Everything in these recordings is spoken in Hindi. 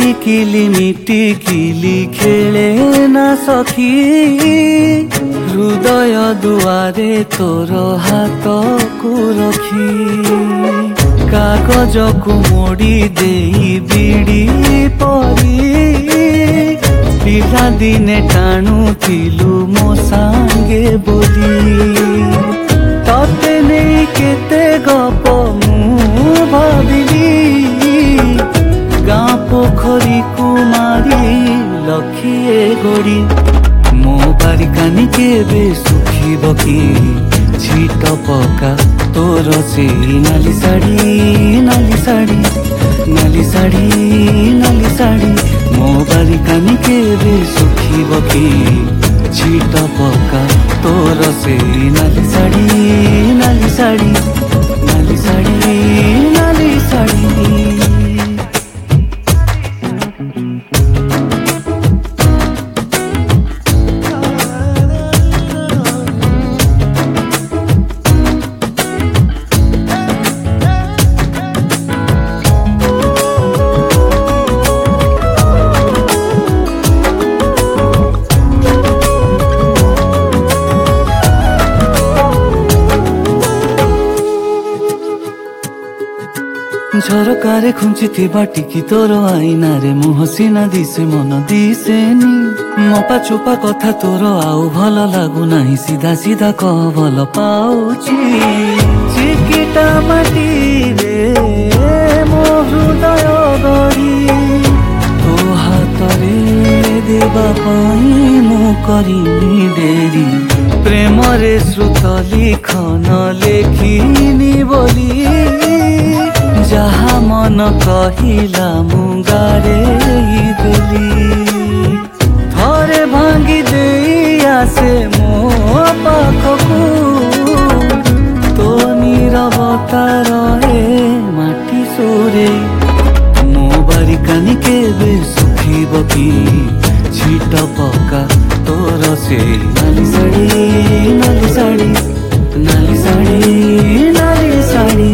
मिटिकिली खेले ना सखी हृदय दुआरे तोर हाथ को रखी कागज को मोड़ी देई बिड़ी परी पिला दिने टाणुथिलु मो सांगे बोली तते नहीं केते गप मु भाविली गाँ पोखरी कुमारी लखिए गोड़ी मो बारिकानी केबे सुखिब कि छिट पका तोर से नाली साड़ी नाली साड़ी नाली साड़ी नाली साड़ी मो बारिकानी केबे सुखिब कि छिट पका तोर से नाली साड़ी नाली साड़ी नाली साड़ी नाली साड़ी झरकारे खुंची टिकी तोर आईना रे मुह सीना दिसे मन दिसेनी मपा चोपा कथा तोर आउ भल लागू नहीं सीधा सीधा कह भल पाउची चिकिटा माटी रे मो हृदय गड़ी तो हाथ रे देवा पाई मु करिनी देरी प्रेम रे श्रुत लिखन लेखिनी बोली जहा मन कहिला मुंगारे देली थरे भांगी दे आसे मो पाखकू तो नीरवता रहे माटी सोरे मो बारिकानी केबे सुखिब कि छिट पका तोर से नाली साड़ी नाली साड़ी नाली साड़ी नाली साड़ी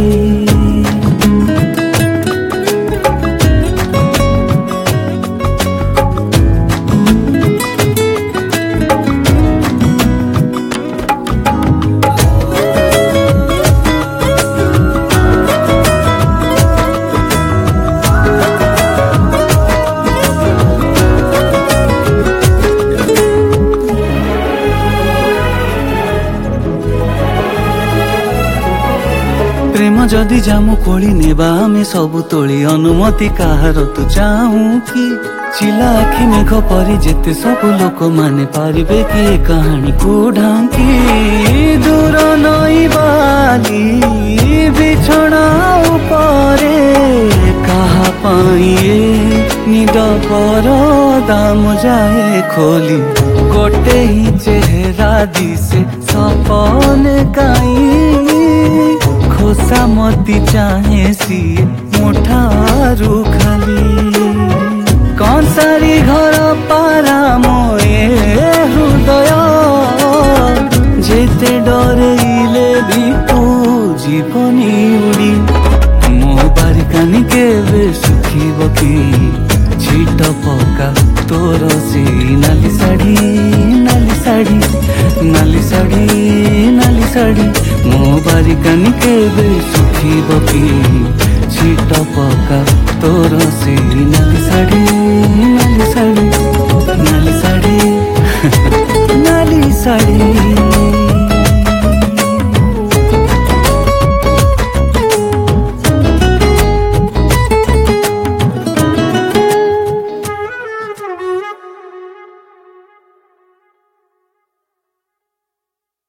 प्रेम जदि जामु कोली नेबा आमे सबु तोली अनुमति काहार तु चाहू कि चिला आखि मेघ परी जेते सब लोक माने पारिबे कि ए कहानी को ढांकी दूर नई बाली बिछड़ा उपरे कहा पाइए निद पर दाम जाए खोली गोटे ही चेहरा दिसे सपने काई खोसा मती चाहे सी मुठारू खाली कौन सारी घर पारा मोए हृदय जेते डरेइले भी तू जीवनी उड़ी मो बारिकानी केबे सुखिब कि छिट पका तोर से नाली साड़ी नाली साड़ी नाली साड़ी नाली साड़ी मो बारिकानी केबे सुखिब कि छिट पका तोर से